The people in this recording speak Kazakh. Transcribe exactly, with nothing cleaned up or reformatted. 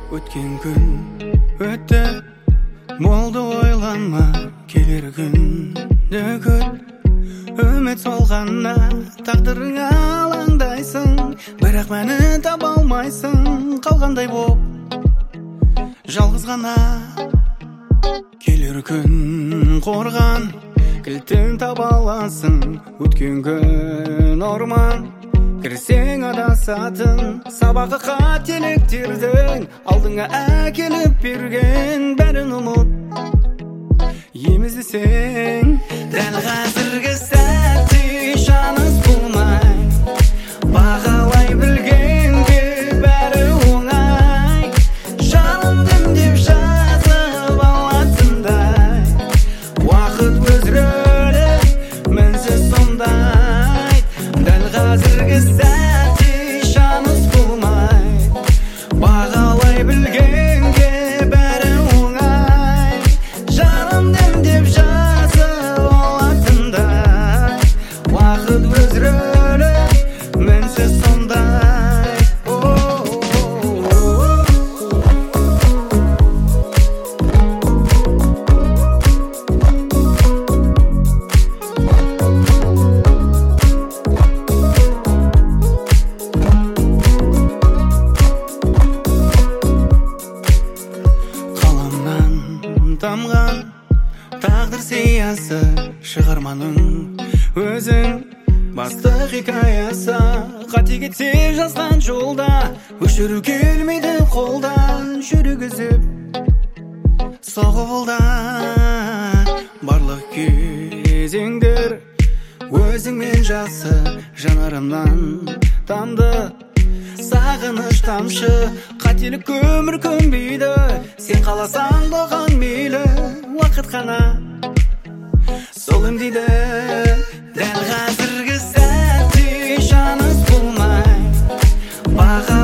Өткен күн өтті, болды ойланма, келер күнді күт. Үміт солғанда тағдырыңа алаңдайсың, бірақ мәні таба алмайсың, қалғандай боп жалғыз ғана. Келер күн қорған, кілтін таба аласың, өткен күн орман. Кірсең адасатын, сабағы қателіктердің алдыңа әкеліп берген бәрін ұмыт. Еміздесең, дәл қазіргі сәтте жаныс болмай, бағалай білгенге бәрі оңай. Жаным демдеп жазып алатындай, уақыт өз рөлі мінсіз сондай. Дәл қазіргі сәтте жаныс болмай, бағалай білгенге бәрі оңай. Жаным демдеп жазып алатындай, уақыт өз рөлі мінсіз сондай. Тамған тағдыр сиясы, шығарманың өзің басты хикаясы. Қате кетсе жазған жолда, өшіру келмейді қолдан. Жүргізіп соғып қолдан барлық кезеңдер өзіңмен жасы. Жанарымнан тамды сағыныш тамшы, қателік өмір көнбейді. Сен қаласаң болған мейлі, уақыт қана сол емдейді. Дәл қазіргі сәтте жаныс болмай, баға